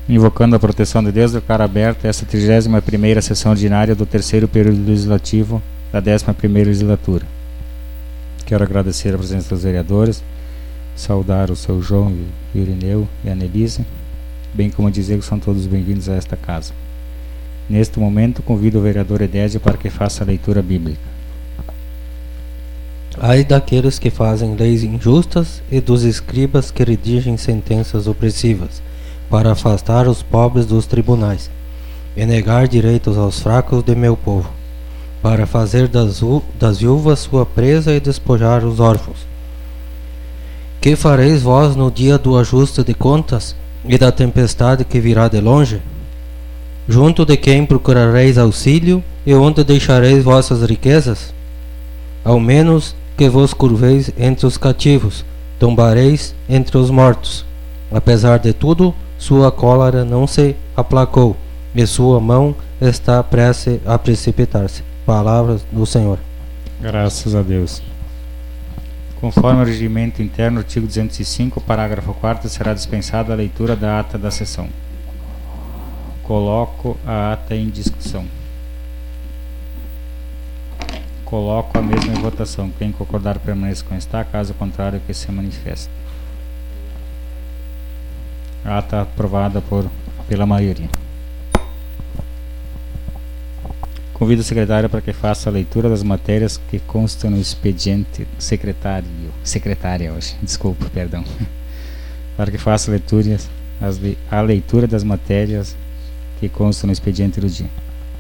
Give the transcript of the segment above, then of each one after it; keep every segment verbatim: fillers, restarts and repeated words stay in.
Invocando a proteção de Deus, declaro aberta esta trigésima primeira sessão ordinária do terceiro período legislativo da décima primeira legislatura. Quero agradecer a presença dos vereadores, saudar o seu João e o Irineu e a Anelise, bem como dizer que são todos bem-vindos a esta casa. Neste momento, convido o vereador Edésio para que faça a leitura bíblica. Ai daqueles que fazem leis injustas e dos escribas que redigem sentenças opressivas, para afastar os pobres dos tribunais, e negar direitos aos fracos de meu povo, para fazer das, das viúvas sua presa e despojar os órfãos. Que fareis vós no dia do ajuste de contas e da tempestade que virá de longe? Junto de quem procurareis auxílio e onde deixareis vossas riquezas? Ao menos que vos curveis entre os cativos, tombareis entre os mortos. Apesar de tudo, sua cólera não se aplacou, e sua mão está prestes a precipitar-se. Palavras do Senhor. Graças a Deus. Conforme o regimento interno, artigo duzentos e cinco, parágrafo quarto, será dispensada a leitura da ata da sessão. Coloco a ata em discussão. Coloco a mesma em votação. Quem concordar permaneça como está, caso contrário que se manifeste. A ata aprovada por, pela maioria. Convido o secretário para que faça a leitura das matérias que constam no expediente secretário, secretária hoje, desculpa, perdão, para que faça a leitura, as, a leitura das matérias que constam no expediente do dia.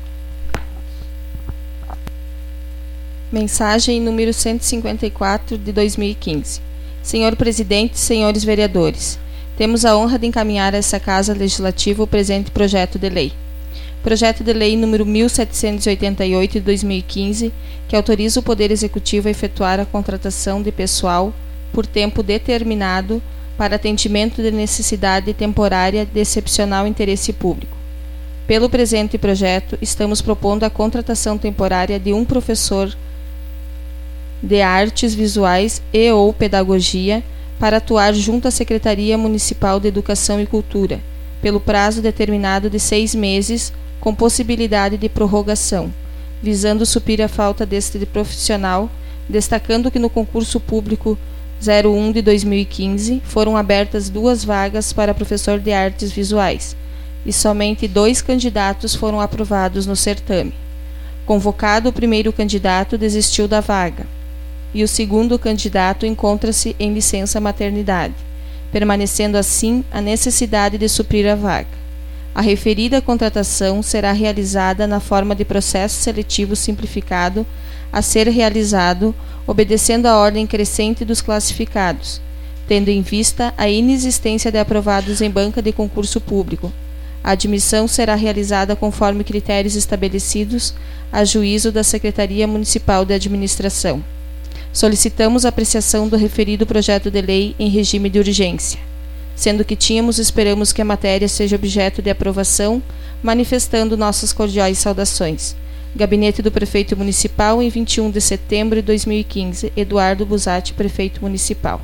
Mensagem número cento e cinquenta e quatro de dois mil e quinze. Senhor Presidente, senhores vereadores, temos a honra de encaminhar a essa Casa Legislativa o presente projeto de lei. Projeto de Lei número mil setecentos e oitenta e oito de dois mil e quinze, que autoriza o Poder Executivo a efetuar a contratação de pessoal por tempo determinado para atendimento de necessidade temporária de excepcional interesse público. Pelo presente projeto, estamos propondo a contratação temporária de um professor de artes visuais e ou pedagogia para atuar junto à Secretaria Municipal de Educação e Cultura, pelo prazo determinado de seis meses, com possibilidade de prorrogação, visando suprir a falta deste profissional, destacando que no concurso público zero um de dois mil e quinze foram abertas duas vagas para professor de artes visuais, e somente dois candidatos foram aprovados no certame. Convocado o primeiro candidato, desistiu da vaga, e o segundo candidato encontra-se em licença maternidade, permanecendo assim a necessidade de suprir a vaga. A referida contratação será realizada na forma de processo seletivo simplificado a ser realizado, obedecendo à ordem crescente dos classificados, tendo em vista a inexistência de aprovados em banca de concurso público. A admissão será realizada conforme critérios estabelecidos a juízo da Secretaria Municipal de Administração. Solicitamos a apreciação do referido projeto de lei em regime de urgência, sendo que tínhamos e esperamos que a matéria seja objeto de aprovação, manifestando nossas cordiais saudações. Gabinete do Prefeito Municipal, em vinte e um de setembro de dois mil e quinze, Eduardo Busatti, Prefeito Municipal.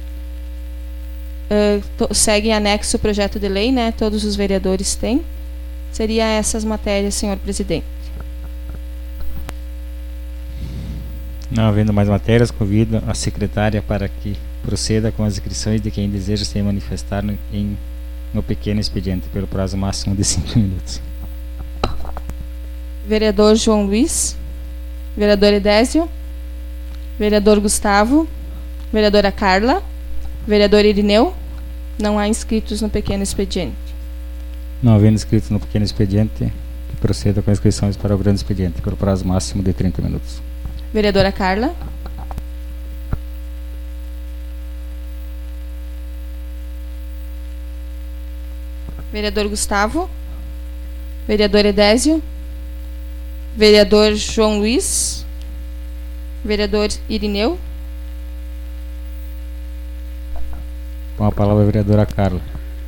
Uh, to, segue em anexo o projeto de lei, né? Todos os vereadores têm. Seria essas matérias, senhor presidente. Não havendo mais matérias, convido a secretária para que proceda com as inscrições de quem deseja se manifestar no, em, no pequeno expediente, pelo prazo máximo de cinco minutos. Vereador João Luiz, vereador Edésio, vereador Gustavo, vereadora Carla, vereador Irineu. Não há inscritos no pequeno expediente. Não havendo inscritos no pequeno expediente, que proceda com as inscrições para o grande expediente, pelo prazo máximo de trinta minutos. Vereadora Carla. Vereador Gustavo. Vereador Edésio. Vereador João Luiz. Vereador Irineu. Com a palavra a vereadora Carla.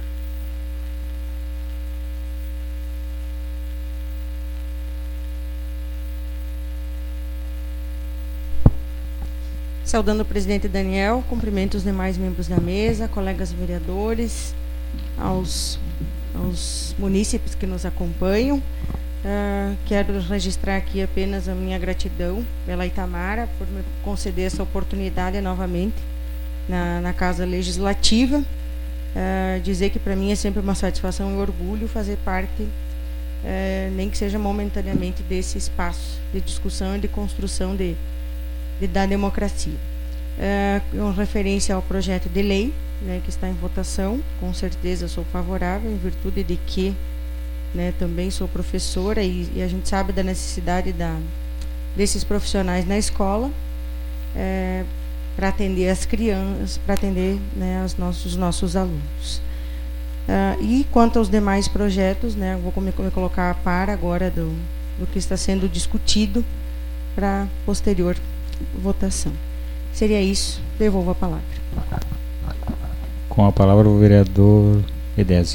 Saudando o presidente Daniel, cumprimento os demais membros da mesa, colegas vereadores, aos aos munícipes que nos acompanham. Uh, quero registrar aqui apenas a minha gratidão pela Itamara por me conceder essa oportunidade novamente na, na Casa Legislativa. Uh, dizer que para mim é sempre uma satisfação e orgulho fazer parte, uh, nem que seja momentaneamente, desse espaço de discussão e de construção de, de, da democracia. Uh, com referência ao projeto de lei, né, que está em votação, com certeza sou favorável, em virtude de que, né, também sou professora e, e a gente sabe da necessidade da, desses profissionais na escola, é, para atender as crianças, para atender, né, os nossos, os nossos alunos. Uh, e quanto aos demais projetos, né, eu vou me, me colocar a par agora do, do que está sendo discutido para posterior votação. Seria isso, devolvo a palavra. Com a palavra o vereador Edésio.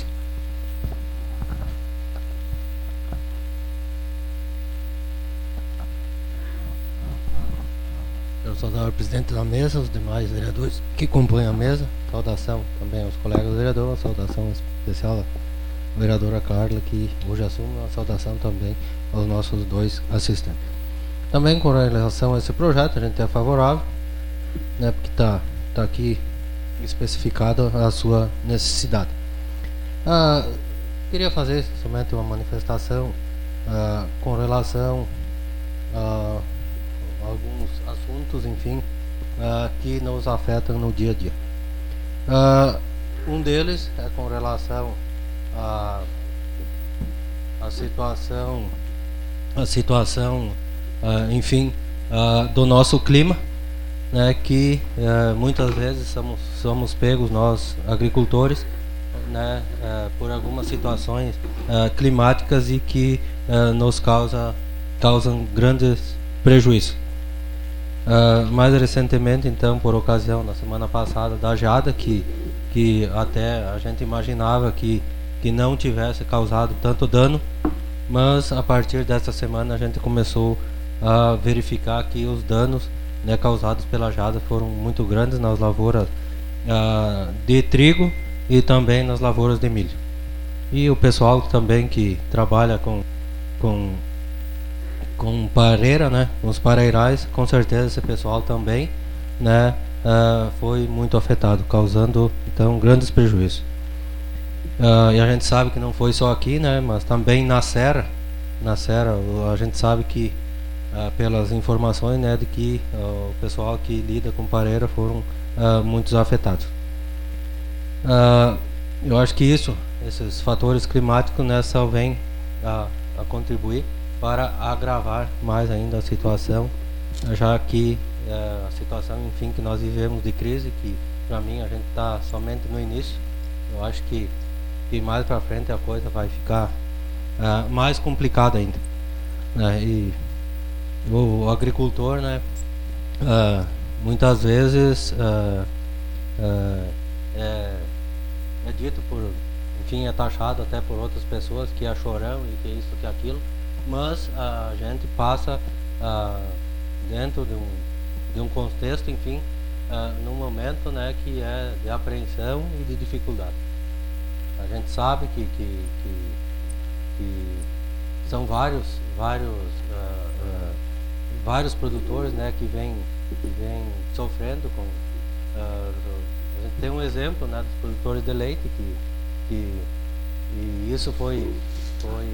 Quero saudar o presidente da mesa, os demais vereadores que compõem a mesa. Saudação também aos colegas vereadores, saudação especial à vereadora Carla, que hoje assume, uma saudação também aos nossos dois assistentes. Também com relação a esse projeto, a gente é favorável, né, porque está tá aqui especificado a sua necessidade. Ah, queria fazer somente uma manifestação ah, com relação a alguns assuntos, enfim, uh, que nos afetam no dia a dia. Uh, um deles é com relação à a, a situação, a situação, uh, enfim, uh, do nosso clima, né, que uh, muitas vezes somos, somos pegos, nós agricultores, né, uh, por algumas situações uh, climáticas e que uh, nos causa, causam grandes prejuízos. Uh, mais recentemente, então, por ocasião, na semana passada, da geada, que, que até a gente imaginava que, que não tivesse causado tanto dano, mas a partir dessa semana a gente começou a verificar que os danos, né, causados pela geada foram muito grandes nas lavouras uh, de trigo e também nas lavouras de milho. E o pessoal também que trabalha com... com com pareira, né, com os pareirais, com certeza esse pessoal também, né, uh, foi muito afetado, causando então grandes prejuízos. Uh, e a gente sabe que não foi só aqui, né, mas também na serra, na serra a gente sabe que uh, pelas informações, né, de que uh, o pessoal que lida com pareira foram uh, muitos afetados. Uh, eu acho que isso, esses fatores climáticos, né, só vêm a, a contribuir para agravar mais ainda a situação, já que é, a situação, enfim, que nós vivemos de crise, que para mim a gente está somente no início. Eu acho que, que mais para frente a coisa vai ficar uh, mais complicada ainda, né? E o, o agricultor, né, uh, muitas vezes uh, uh, é, é dito por, enfim, é taxado até por outras pessoas que é chorão e que é isso, que é aquilo. Mas a gente passa uh, dentro de um, de um contexto, enfim, uh, num momento, né, que é de apreensão e de dificuldade. A gente sabe que, que, que, que são vários, vários, uh, uh, vários produtores, né, que vêm que vêm sofrendo com... Uh, a gente tem um exemplo, né, dos produtores de leite, que, que e isso foi... foi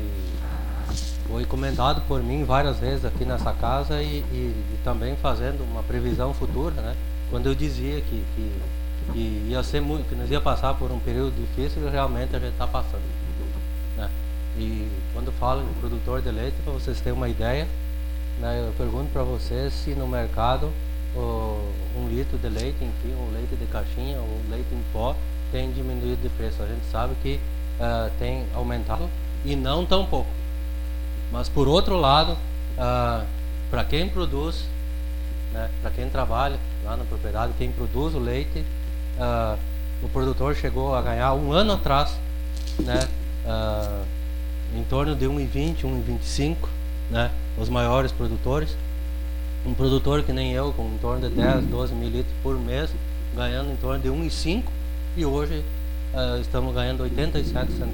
Foi comentado por mim várias vezes aqui nessa casa e, e, e também fazendo uma previsão futura, né? Quando eu dizia que, que, que ia ser muito, que nós ia passar por um período difícil, realmente a gente está passando, né? E quando falo em produtor de leite, para vocês terem uma ideia, né, eu pergunto para vocês se no mercado o, um litro de leite, enfim, um leite de caixinha ou um leite em pó tem diminuído de preço. A gente sabe que uh, tem aumentado e não tão pouco. Mas por outro lado, uh, para quem produz, né, para quem trabalha lá na propriedade, quem produz o leite, uh, o produtor chegou a ganhar um ano atrás, né, uh, em torno de um e vinte, um e vinte e cinco, né, os maiores produtores. Um produtor que nem eu, com em torno de dez, doze mil litros por mês, ganhando em torno de um e cinco, e hoje uh, estamos ganhando oitenta e sete centavos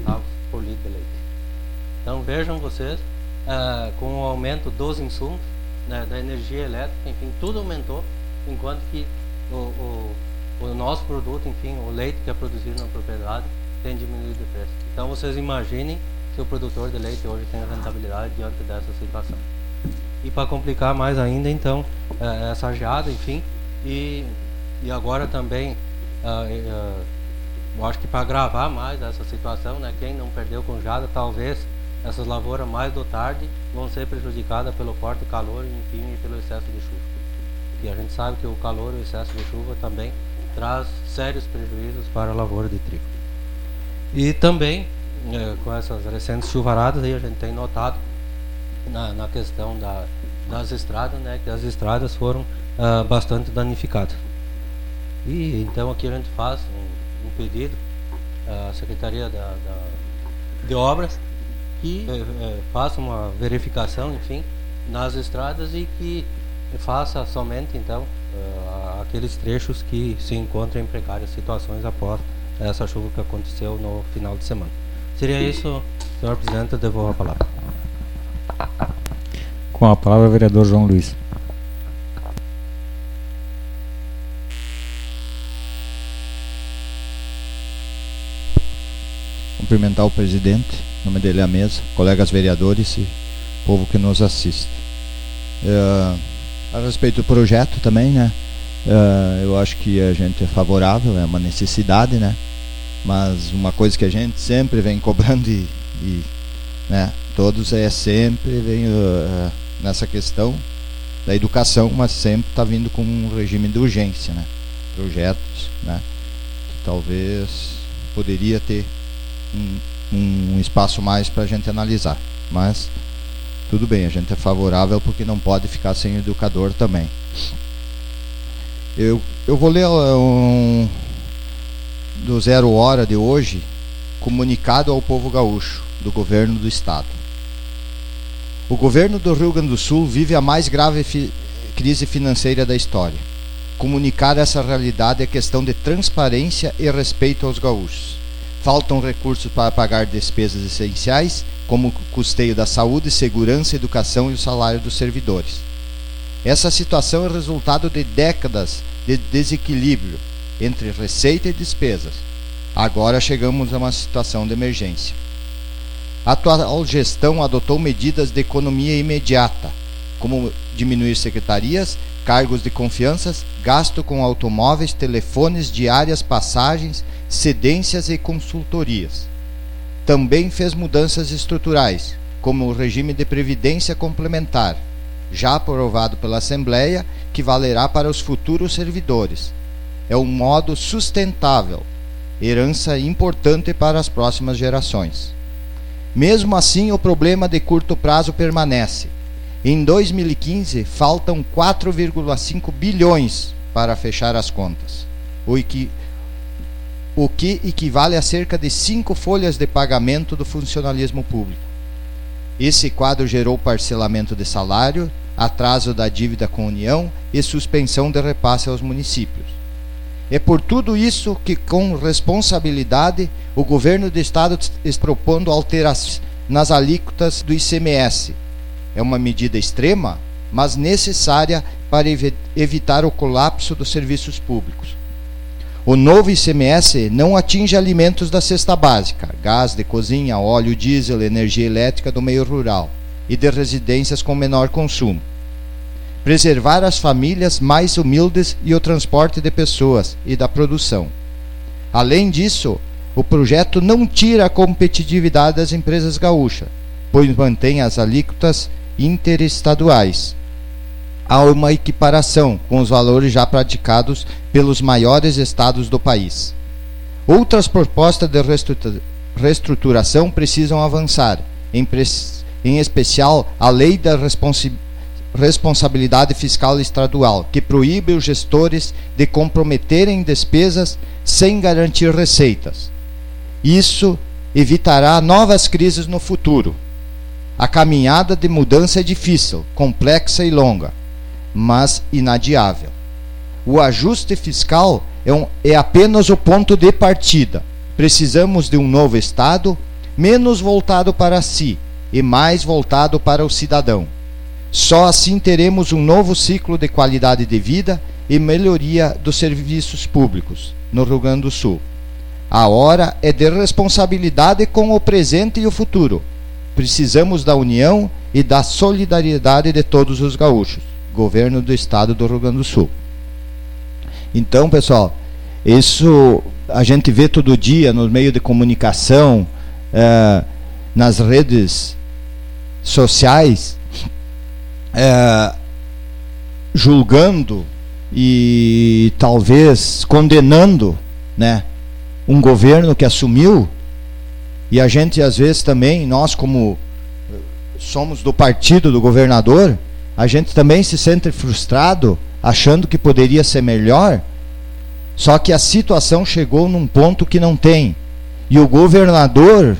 por litro de leite. Então vejam vocês, uh, com o aumento dos insumos, né, da energia elétrica, enfim, tudo aumentou, enquanto que o, o, o nosso produto, enfim, o leite que é produzido na propriedade, tem diminuído de preço. Então vocês imaginem se o produtor de leite hoje tem rentabilidade diante dessa situação. E para complicar mais ainda, então, uh, essa geada, enfim, e, e agora também, uh, uh, eu acho que para agravar mais essa situação, né, quem não perdeu com geada, talvez essas lavouras mais do tarde vão ser prejudicadas pelo forte calor, enfim, e pelo excesso de chuva. E a gente sabe que o calor e o excesso de chuva também traz sérios prejuízos para a lavoura de trigo. E também, eh, com essas recentes chuvaradas, aí a gente tem notado na, na questão da, das estradas, né, que as estradas foram ah, bastante danificadas. E então aqui a gente faz um, um pedido à Secretaria da, da, de Obras que é, é, faça uma verificação, enfim, nas estradas e que faça somente, então, uh, aqueles trechos que se encontram em precárias situações após essa chuva que aconteceu no final de semana. Seria isso, senhor presidente, eu devolvo a palavra. Com a palavra, o vereador João Luiz. Cumprimentar o presidente, em nome dele à mesa, colegas vereadores e povo que nos assiste. Uh, a respeito do projeto também, né? Uh, eu acho que a gente é favorável, é uma necessidade, né? Mas uma coisa que a gente sempre vem cobrando e, e né, todos é sempre vem uh, nessa questão da educação, mas sempre está vindo com um regime de urgência, né? Projetos, né? Que talvez poderia ter um, um espaço mais para a gente analisar, mas tudo bem, a gente é favorável porque não pode ficar sem educador também. Eu, eu vou ler um, do Zero Hora de hoje, comunicado ao povo gaúcho, do governo do estado. O governo do Rio Grande do Sul vive a mais grave fi, crise financeira da história. Comunicar essa realidade é questão de transparência e respeito aos gaúchos. Faltam recursos para pagar despesas essenciais, como o custeio da saúde, segurança, educação e o salário dos servidores. Essa situação é resultado de décadas de desequilíbrio entre receita e despesas. Agora chegamos a uma situação de emergência. A atual gestão adotou medidas de economia imediata, como diminuir secretarias, cargos de confiança, gasto com automóveis, telefones, diárias, passagens, cedências e consultorias. Também fez mudanças estruturais, como o regime de previdência complementar, já aprovado pela Assembleia, que valerá para os futuros servidores. É um modo sustentável, herança importante para as próximas gerações. Mesmo assim, o problema de curto prazo permanece. Em dois mil e quinze, faltam quatro vírgula cinco bilhões para fechar as contas, o, equi... o que equivale a cerca de cinco folhas de pagamento do funcionalismo público. Esse quadro gerou parcelamento de salário, atraso da dívida com a União e suspensão de repasse aos municípios. É por tudo isso que, com responsabilidade, o governo do estado está propondo alterações nas alíquotas do I C M S. É uma medida extrema, mas necessária para ev evitar o colapso dos serviços públicos. O novo I C M S não atinge alimentos da cesta básica, gás de cozinha, óleo diesel, energia elétrica do meio rural e de residências com menor consumo. Preservar as famílias mais humildes e o transporte de pessoas e da produção. Além disso, o projeto não tira a competitividade das empresas gaúchas, pois mantém as alíquotas interestaduais. Há uma equiparação com os valores já praticados pelos maiores estados do país. Outras propostas de reestruturação precisam avançar, em, em especial a Lei da Responsi Responsabilidade Fiscal Estadual, que proíbe os gestores de comprometerem despesas sem garantir receitas. Isso evitará novas crises no futuro. A caminhada de mudança é difícil, complexa e longa, mas inadiável. O ajuste fiscal é, um, é apenas o ponto de partida. Precisamos de um novo Estado, menos voltado para si e mais voltado para o cidadão. Só assim teremos um novo ciclo de qualidade de vida e melhoria dos serviços públicos no Rio Grande do Sul. A hora é de responsabilidade com o presente e o futuro. Precisamos da união e da solidariedade de todos os gaúchos. Governo do Estado do Rio Grande do Sul. Então, pessoal, isso a gente vê todo dia nos meios de comunicação, eh, nas redes sociais, eh, julgando e talvez condenando, né, um governo que assumiu, e a gente às vezes também, nós como somos do partido do governador, a gente também se sente frustrado, achando que poderia ser melhor, só que a situação chegou num ponto que não tem. E o governador,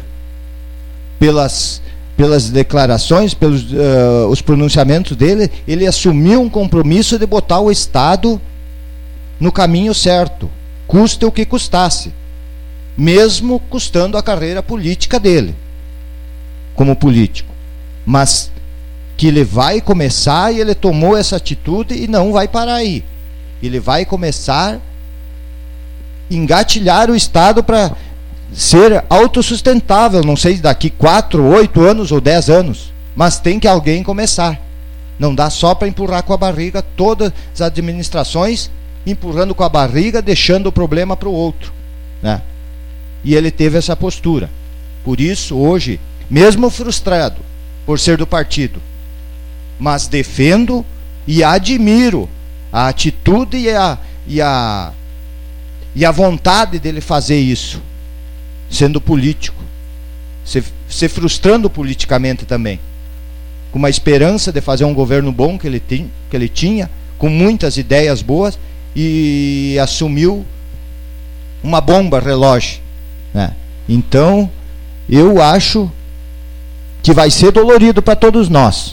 pelas, pelas declarações, pelos uh, os pronunciamentos dele, ele assumiu um compromisso de botar o Estado no caminho certo, custe o que custasse, mesmo custando a carreira política dele, como político. Mas que ele vai começar, e ele tomou essa atitude e não vai parar aí. Ele vai começar a engatilhar o Estado para ser autossustentável, não sei, daqui quatro, oito anos ou dez anos, mas tem que alguém começar. Não dá só para empurrar com a barriga, todas as administrações empurrando com a barriga, deixando o problema para o outro, né? E ele teve essa postura. Por isso, hoje, mesmo frustrado por ser do partido, mas defendo e admiro a atitude e a, e a, e a vontade dele fazer isso, sendo político, se, se frustrando politicamente também, com uma esperança de fazer um governo bom que ele, tem, que ele tinha, com muitas ideias boas, e assumiu uma bomba relógio, né? Então eu acho que vai ser dolorido para todos nós.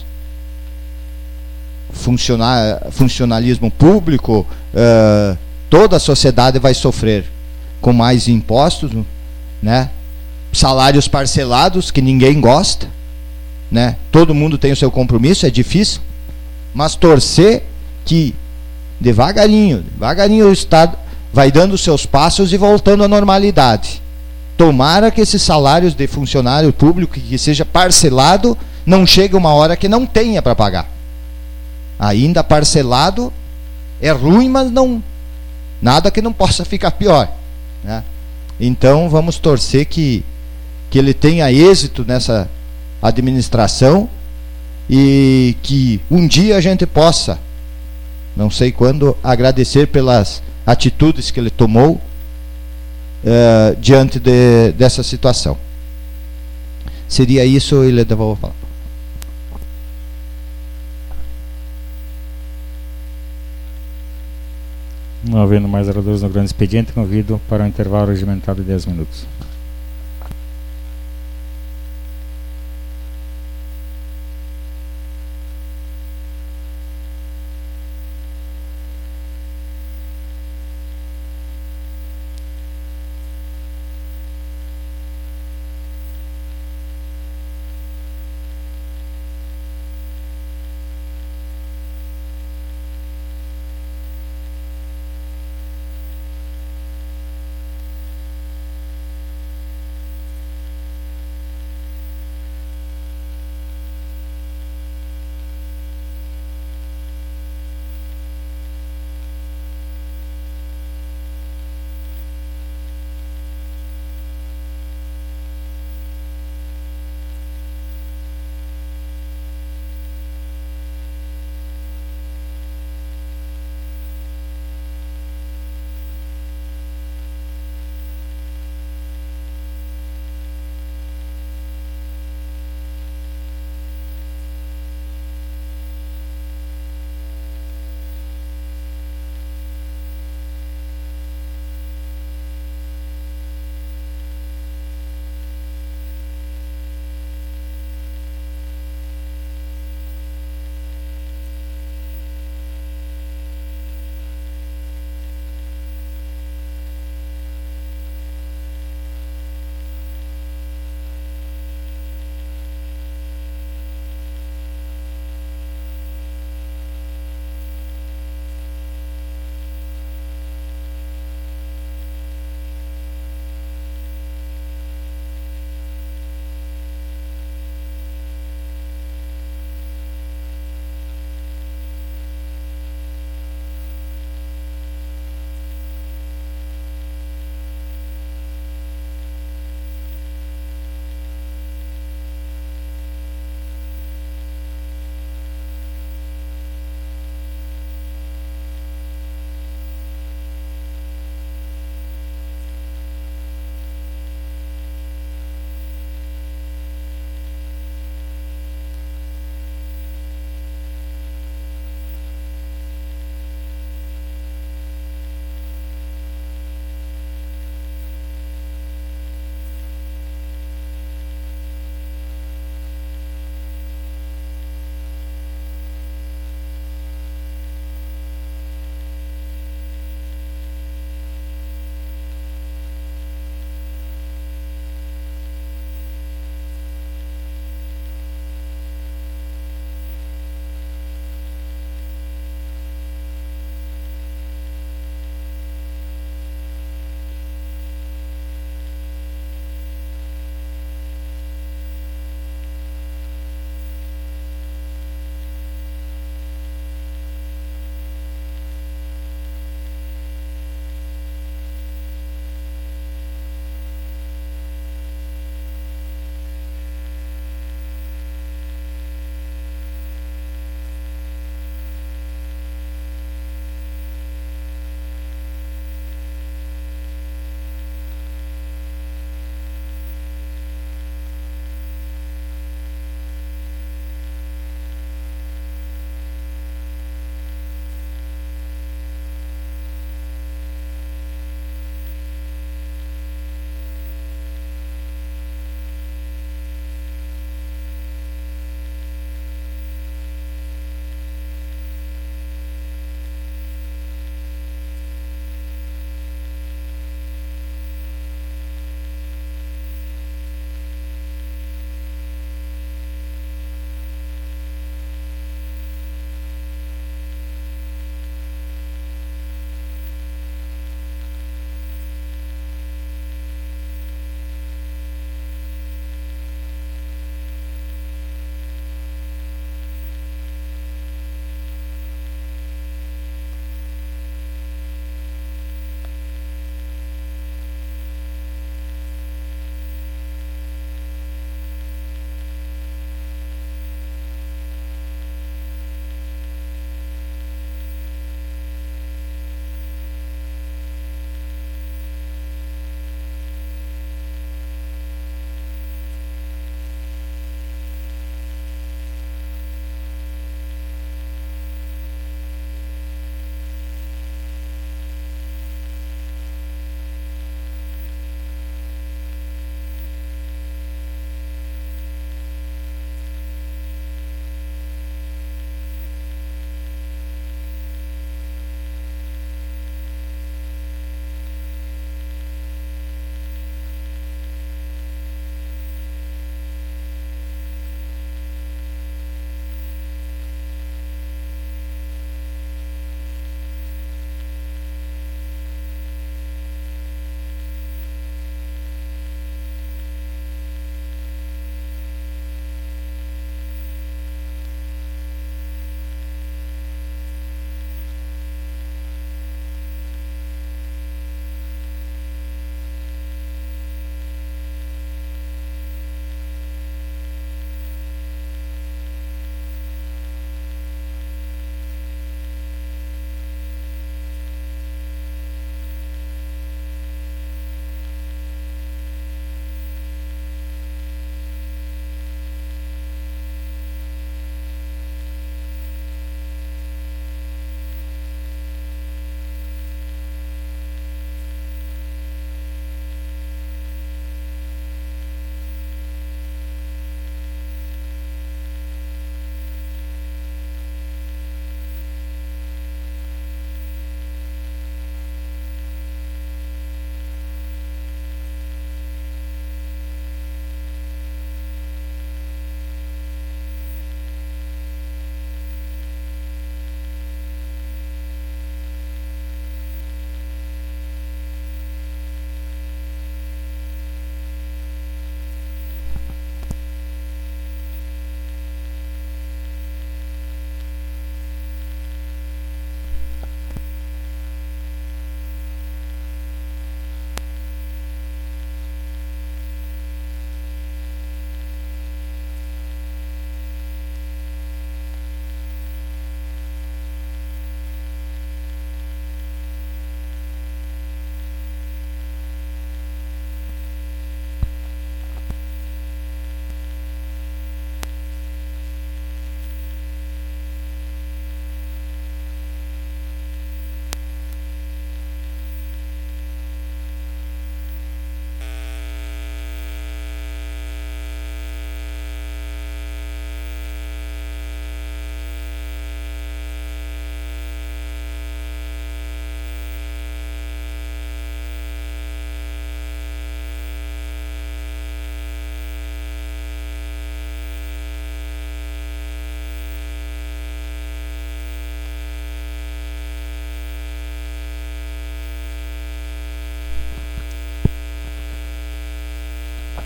Funcionar, funcionalismo público, uh, toda a sociedade vai sofrer com mais impostos, né? Salários parcelados que ninguém gosta, né? Todo mundo tem o seu compromisso, é difícil, mas torcer que devagarinho, devagarinho o Estado vai dando os seus passos e voltando à normalidade. Tomara que esses salários de funcionário público que seja parcelado não chegue uma hora que não tenha para pagar. Ainda parcelado é ruim, mas não nada que não possa ficar pior, né? Então vamos torcer que, que ele tenha êxito nessa administração e que um dia a gente possa, não sei quando, agradecer pelas atitudes que ele tomou uh, diante de, dessa situação. Seria isso, ele devolve a palavra. Não havendo mais oradores no grande expediente, convido para um intervalo regimentado de dez minutos.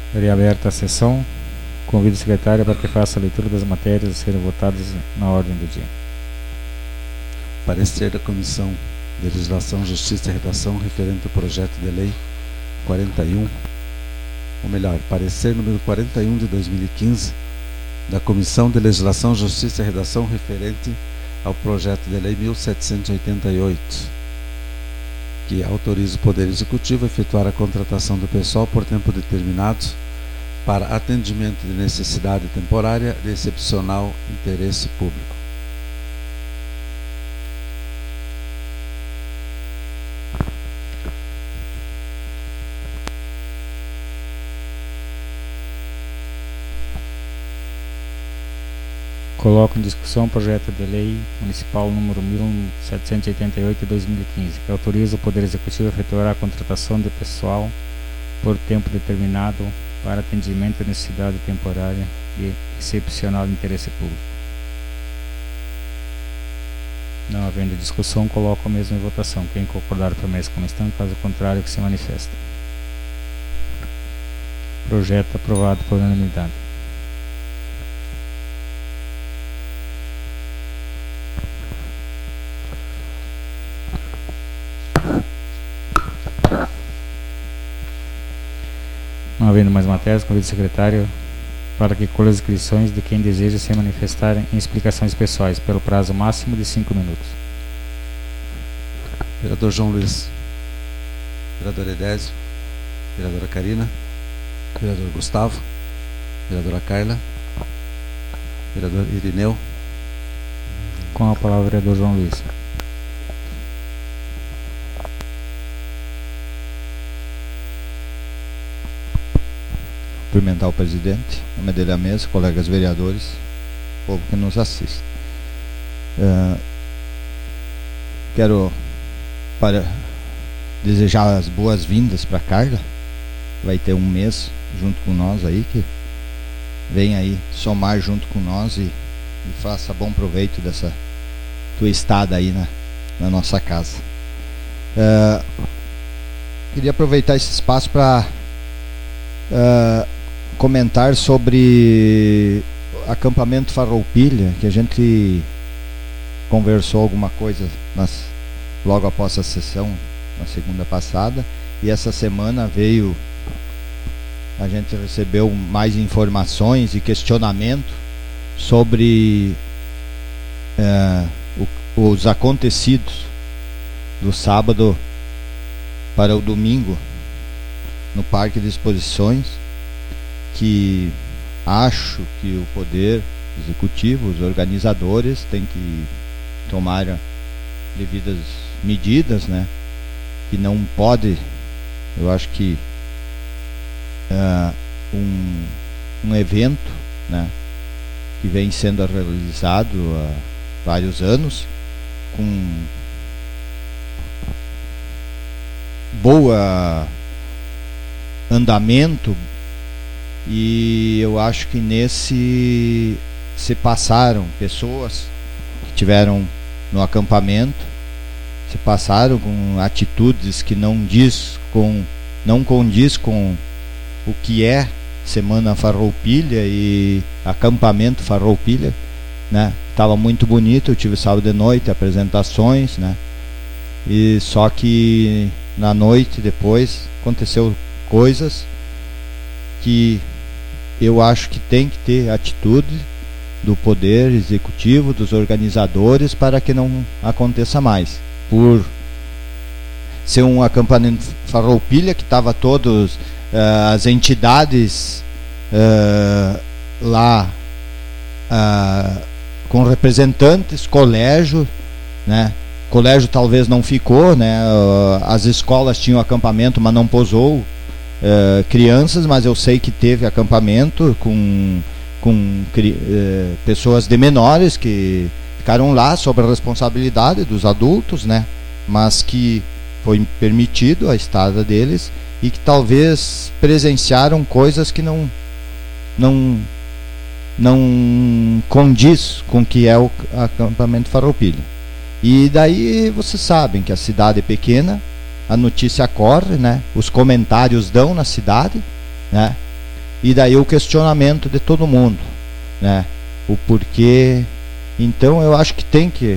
Reaberta a sessão. Convido o secretário para que faça a leitura das matérias a serem votadas na ordem do dia. Parecer da Comissão de Legislação, Justiça e Redação referente ao projeto de lei quarenta e um, ou melhor, parecer número quarenta e um de dois mil e quinze, da Comissão de Legislação, Justiça e Redação referente ao projeto de lei mil setecentos e oitenta e oito, que autoriza o Poder Executivo a efetuar a contratação do pessoal por tempo determinado para atendimento de necessidade temporária de excepcional interesse público. Coloco em discussão o projeto de lei municipal número mil setecentos e oitenta e oito de dois mil e quinze, que autoriza o Poder Executivo a efetuar a contratação de pessoal por tempo determinado para atendimento de necessidade temporária e excepcional de interesse público. Não havendo discussão, coloco a mesma em votação. Quem concordar permanece como estão, caso contrário que se manifesta. Projeto aprovado por unanimidade. Não havendo mais matérias, convido o secretário para que colha as inscrições de quem deseja se manifestar em explicações pessoais, pelo prazo máximo de cinco minutos. Vereador João Luiz, vereador Edésio, vereadora Karina, vereador Gustavo, vereadora Carla, vereador Irineu. Com a palavra, o vereador João Luiz. Cumprimentar o presidente, a nome dele à mesa, colegas vereadores, povo que nos assiste. Uh, quero para desejar as boas-vindas para Carla. Vai ter um mês junto com nós aí, que vem aí somar junto com nós e, e faça bom proveito dessa tua estada aí na, na nossa casa. Uh, queria aproveitar esse espaço para uh, comentar sobre acampamento Farroupilha, que a gente conversou alguma coisa nas, logo após a sessão, na segunda passada, e essa semana veio, a gente recebeu mais informações e questionamento sobre é, o, os acontecidos do sábado para o domingo no Parque de Exposições, que acho que o Poder Executivo, os organizadores, têm que tomar devidas medidas, né? Que não pode, eu acho que uh, um, um evento, né, que vem sendo realizado há vários anos, com boa andamento, e eu acho que nesse se passaram pessoas que tiveram no acampamento, se passaram com atitudes que não diz com não condiz com o que é Semana Farroupilha e acampamento Farroupilha, né? Estava muito bonito, eu tive sábado de noite apresentações, né? E só que na noite depois aconteceu coisas que eu acho que tem que ter atitude do Poder Executivo, dos organizadores, para que não aconteça mais. Por ser um acampamento Farroupilha, que estava todos uh, as entidades uh, lá uh, com representantes, colégio, né? Colégio talvez não ficou, né? Uh, as escolas tinham acampamento, mas não posou Uh, crianças, mas eu sei que teve acampamento com, com uh, pessoas de menores que ficaram lá sob a responsabilidade dos adultos, né? Mas que foi permitido a estada deles e que talvez presenciaram coisas que não não não condiz com o que é o acampamento Farroupilha. E daí vocês sabem que a cidade é pequena, a notícia corre, né? Os comentários dão na cidade, né? E daí o questionamento de todo mundo, né? O porquê. Então eu acho que tem que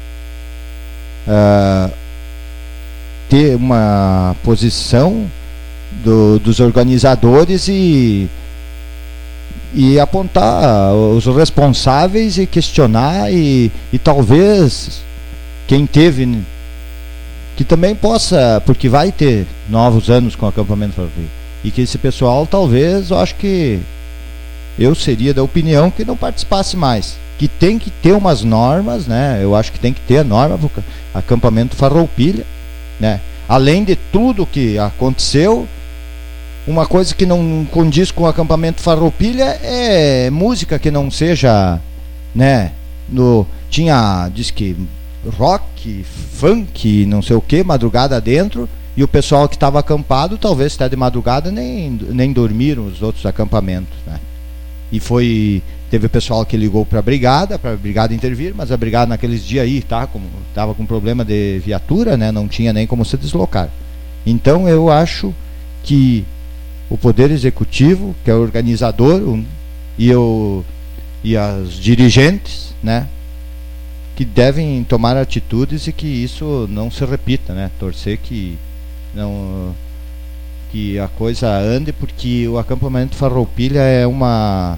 uh, ter uma posição do, dos organizadores e, e apontar os responsáveis e questionar e, e talvez quem teve, que também possa, porque vai ter novos anos com o acampamento farroupilha, e que esse pessoal talvez, eu acho que eu seria da opinião que não participasse mais, que tem que ter umas normas, né? Eu acho que tem que ter a norma para o acampamento farroupilha, né? Além de tudo que aconteceu, uma coisa que não condiz com o acampamento farroupilha é música que não seja, né? No, tinha, diz que rock, funk, não sei o que, madrugada dentro, e o pessoal que estava acampado, talvez até de madrugada, nem, nem dormiram os outros acampamentos, né? E foi, teve o pessoal que ligou para a brigada, para a brigada intervir, mas a brigada naqueles dias aí tá, como, tava com problema de viatura, né? Não tinha nem como se deslocar. Então eu acho que o Poder Executivo, que é o organizador, um, e, o, e as dirigentes, né? Que devem tomar atitudes e que isso não se repita, né? Torcer que não, que a coisa ande, porque o acampamento farroupilha é uma,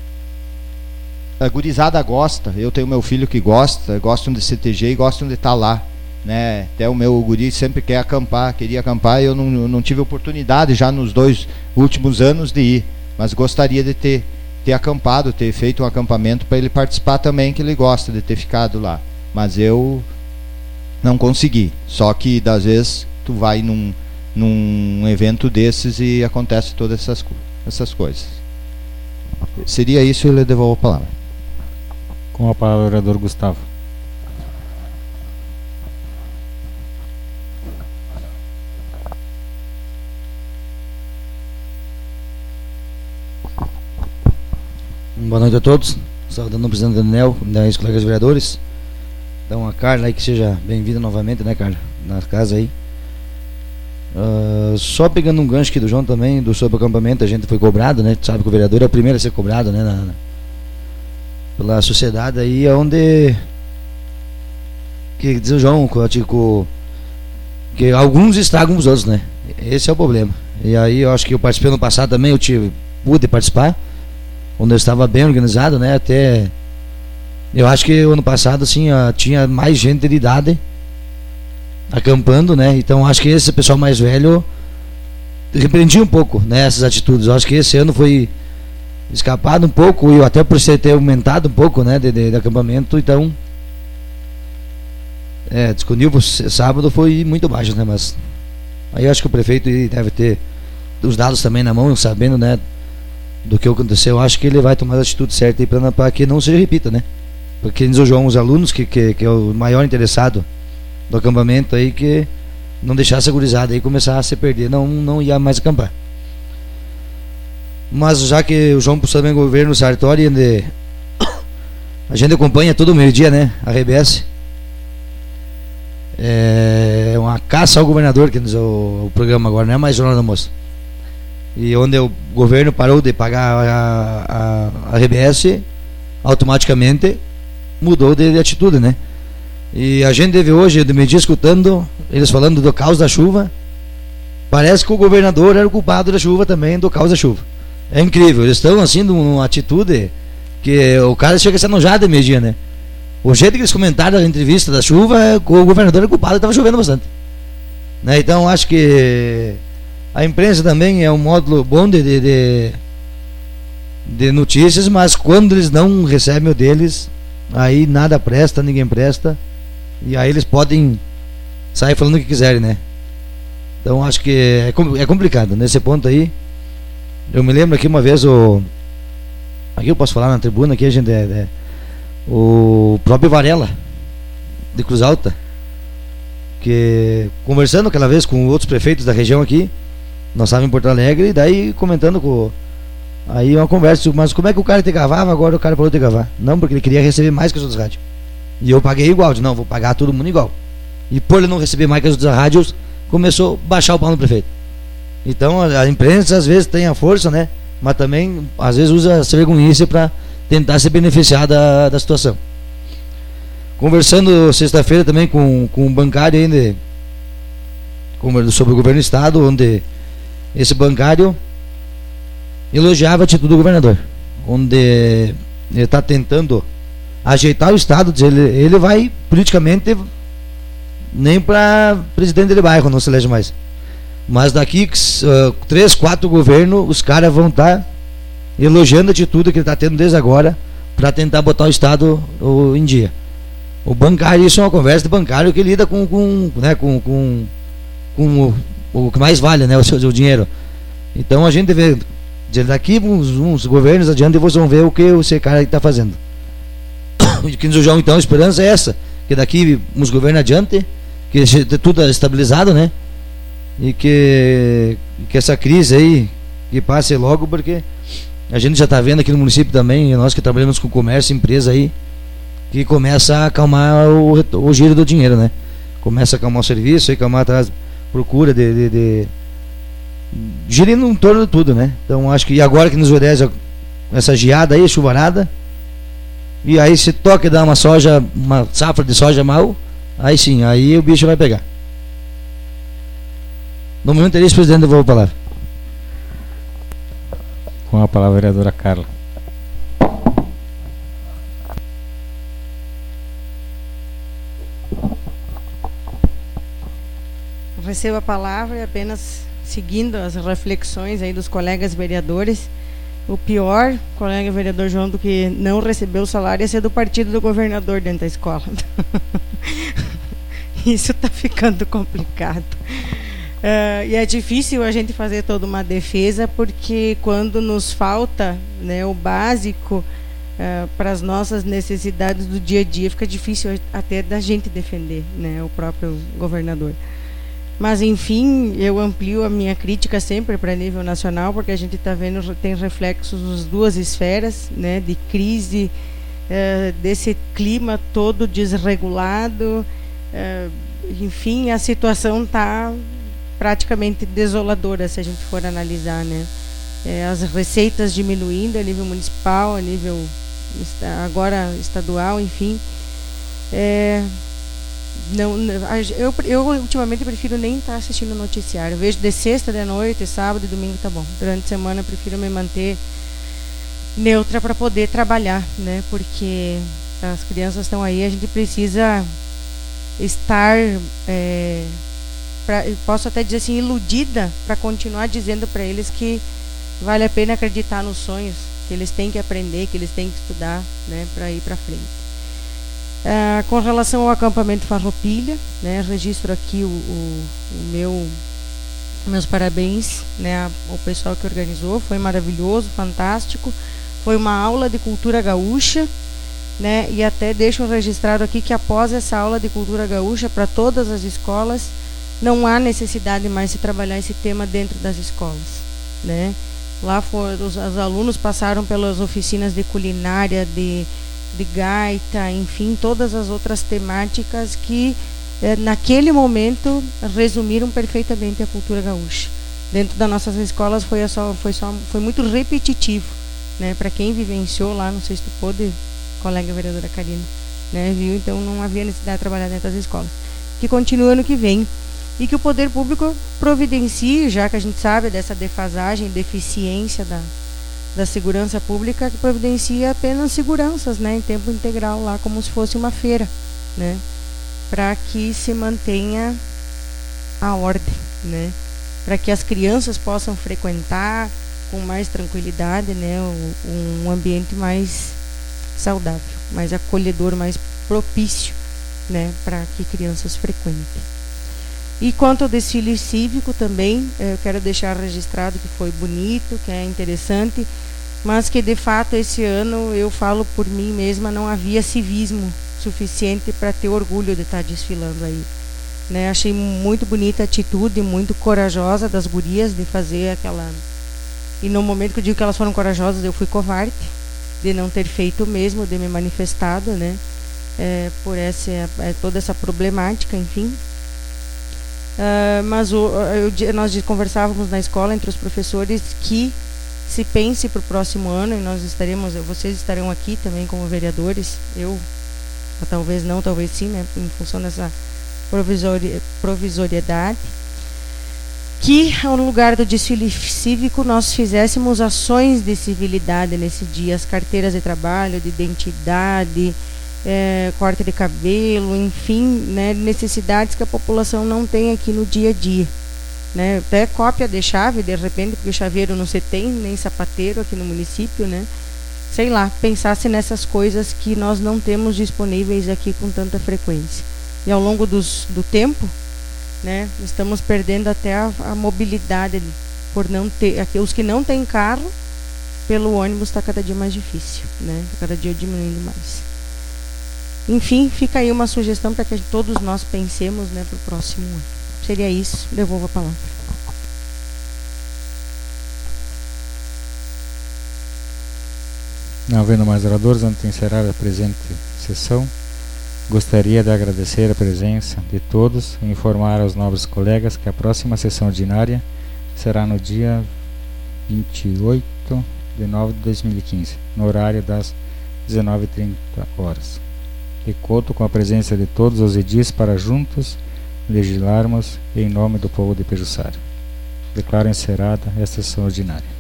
a gurizada gosta. Eu tenho meu filho que gosta, gostam de C T G e gostam de estar lá, né? Até o meu guri sempre quer acampar, queria acampar, e eu não, não tive oportunidade já nos dois últimos anos de ir, mas gostaria de ter ter acampado, ter feito um acampamento para ele participar também, que ele gosta de ter ficado lá, mas eu não consegui. Só que das vezes tu vai num, num evento desses e acontece todas essas, essas coisas. Seria isso, e eu lhe devolvo a palavra. Com a palavra o vereador Gustavo. Boa noite a todos, saudando o presidente Daniel, os colegas vereadores. Então a Carla aí, que seja bem-vinda novamente, né, Carla, na casa aí. Uh, só pegando um gancho aqui do João também, do sobre acampamento, a gente foi cobrado, né, tu sabe que o vereador é o primeiro a ser cobrado, né, na, na, pela sociedade aí, onde, que diz o João, tipo, que alguns estragam os outros, né, esse é o problema. E aí eu acho que eu participei no passado também, eu tive, pude participar, onde eu estava bem organizado, né? Até eu acho que o ano passado assim, uh, tinha mais gente de idade acampando, né? Então acho que esse pessoal mais velho repreendia um pouco, né, essas atitudes. Eu acho que esse ano foi escapado um pouco, e até por ser ter aumentado um pouco, né, de, de, de acampamento. Então é, disponível sábado foi muito baixo, né? Mas aí eu acho que o prefeito deve ter os dados também na mão, sabendo, né, do que aconteceu. Eu acho que ele vai tomar a atitude certa aí para que não se repita, né? Porque diz o João, os alunos que, que, que é o maior interessado do acampamento aí, que não deixasse a gurizada aí começar a se perder, não, não ia mais acampar. Mas já que o João puxou também o governo Sartori, de, a gente acompanha todo meio-dia, né, a R B S, é uma caça ao governador, que diz o, o programa agora, não é mais Jornal do Almoço. E onde o governo parou de pagar a, a, a R B S, automaticamente mudou de, de atitude, né? E a gente teve hoje, de meio dia, escutando eles falando do caos da chuva. Parece que o governador era o culpado da chuva também, do caos da chuva. É incrível, eles estão assim numa atitude que o cara chega a ser enojado de meio dia, né? O jeito que eles comentaram na entrevista da chuva, é que o governador era o culpado, estava chovendo bastante, né? Então acho que a imprensa também é um módulo bom de, de, de notícias, mas quando eles não recebem o deles, aí nada presta, ninguém presta, e aí eles podem sair falando o que quiserem, né? Então acho que é, é complicado nesse ponto aí. Eu me lembro aqui uma vez, o aqui eu posso falar na tribuna, aqui a gente é, é o próprio Varela de Cruz Alta, que conversando aquela vez com outros prefeitos da região aqui, nós estávamos em Porto Alegre, e daí comentando com aí uma conversa, mas como é que o cara te gravava, agora o cara parou de gravar? Não, porque ele queria receber mais que as outras rádios, e eu paguei igual, disse, não, vou pagar todo mundo igual. E por ele não receber mais que as outras rádios, começou a baixar o pau no prefeito. Então a, a imprensa às vezes tem a força, né, mas também às vezes usa essa vergonhice para tentar se beneficiar da, da situação. Conversando sexta-feira também com, com um bancário ainda sobre o governo do estado, onde esse bancário elogiava a atitude do governador, onde ele está tentando ajeitar o estado. Ele, ele vai politicamente nem para presidente de bairro, não se elege mais, mas daqui uh, três, quatro governos, os caras vão estar tá elogiando a atitude que ele está tendo desde agora para tentar botar o estado uh, em dia. O bancário, isso é uma conversa de bancário que lida com, com, né, com, com, com o, o que mais vale, né, o seu, o dinheiro. Então a gente vê, daqui uns, uns governos adiante, vocês vão ver o que esse cara está fazendo. O que nos João, então, a esperança é essa, que daqui uns governos adiante, que tudo é estabilizado, né, e que, que essa crise aí que passe logo, porque a gente já está vendo aqui no município também, nós que trabalhamos com comércio, empresa aí, que começa a acalmar o, o giro do dinheiro, né? Começa a acalmar o serviço, aí acalmar atrás, procura de, de, de girando em torno de tudo, né? Então acho que, e agora que nos obedece essa geada aí, chuvarada, e aí se toca e dá uma soja, uma safra de soja mal, aí sim, aí o bicho vai pegar. No momento é isso, presidente, eu vou a palavra. Com a palavra a vereadora Carla. Recebo a palavra e apenas seguindo as reflexões aí dos colegas vereadores. O pior, colega vereador João, do que não receber o salário é ser do partido do governador dentro da escola. Isso está ficando complicado. Uh, e é difícil a gente fazer toda uma defesa, porque quando nos falta, né, o básico uh, para as nossas necessidades do dia a dia, fica difícil até da gente defender, né, o próprio governador. Mas, enfim, eu amplio a minha crítica sempre para nível nacional, porque a gente está vendo, tem reflexos nas duas esferas, né, de crise, uh, desse clima todo desregulado, uh, enfim, a situação está praticamente desoladora, se a gente for analisar, né? É, as receitas diminuindo a nível municipal, a nível agora estadual, enfim. É, não, eu, eu ultimamente prefiro nem estar assistindo o noticiário. Eu vejo de sexta, de noite, sábado e domingo, tá bom. Durante a semana eu prefiro me manter neutra para poder trabalhar, né? Porque as crianças estão aí, a gente precisa estar, é, pra, posso até dizer assim, iludida, para continuar dizendo para eles que vale a pena acreditar nos sonhos, que eles têm que aprender, que eles têm que estudar, né, para ir para frente. Ah, com relação ao acampamento Farroupilha, né, registro aqui o, o, o meu meus parabéns, né, ao pessoal que organizou. Foi maravilhoso, fantástico. Foi uma aula de cultura gaúcha, né, e até deixo registrado aqui que após essa aula de cultura gaúcha, para todas as escolas, não há necessidade mais de trabalhar esse tema dentro das escolas, né. Lá for, os, os alunos passaram pelas oficinas de culinária, de, de gaita, enfim, todas as outras temáticas que eh, naquele momento resumiram perfeitamente a cultura gaúcha. Dentro das nossas escolas foi, só, foi, só, foi muito repetitivo, né, para quem vivenciou lá, não sei se tu pôde, colega vereadora Karina, né, viu, então não havia necessidade de trabalhar dentro das escolas. Que continue ano que vem. E que o poder público providencie, já que a gente sabe dessa defasagem, deficiência da, da segurança pública, que providencie apenas seguranças, né, em tempo integral lá, como se fosse uma feira, né, para que se mantenha a ordem, né, para que as crianças possam frequentar com mais tranquilidade, né, um, um ambiente mais saudável, mais acolhedor, mais propício, né, para que crianças frequentem. E quanto ao desfile cívico também, eu quero deixar registrado que foi bonito, que é interessante, mas que de fato esse ano, eu falo por mim mesma, não havia civismo suficiente para ter orgulho de estar desfilando aí, né? Achei muito bonita a atitude, muito corajosa das gurias de fazer aquela... E no momento que eu digo que elas foram corajosas, eu fui covarde de não ter feito mesmo, de me manifestado, né? É, por essa, é, toda essa problemática, enfim. Uh, mas o, eu, nós conversávamos na escola entre os professores que se pense para o próximo ano, e nós estaremos, vocês estarão aqui também como vereadores, eu talvez não, talvez sim, né, em função dessa provisori, provisoriedade, que ao lugar do desfile cívico nós fizéssemos ações de civilidade nesse dia, as carteiras de trabalho, de identidade, é, corte de cabelo, enfim, né, necessidades que a população não tem aqui no dia a dia, né, até cópia de chave, de repente, porque chaveiro não se tem, nem sapateiro aqui no município, né, sei lá, pensasse nessas coisas que nós não temos disponíveis aqui com tanta frequência. E ao longo dos, do tempo, né, estamos perdendo até a, a mobilidade por não ter, aqui, os que não têm carro, pelo ônibus está cada dia mais difícil, né, cada dia diminuindo mais. Enfim, fica aí uma sugestão para que todos nós pensemos, né, para o próximo ano. Seria isso, devolvo a palavra. Não havendo mais oradores, antes de encerrar a presente sessão, gostaria de agradecer a presença de todos e informar aos nobres colegas que a próxima sessão ordinária será no dia vinte e oito de nove de dois mil e quinze, no horário das dezenove e trinta horas. E conto com a presença de todos os edis para juntos legislarmos em nome do povo de Pejuçara. Declaro encerrada esta sessão ordinária.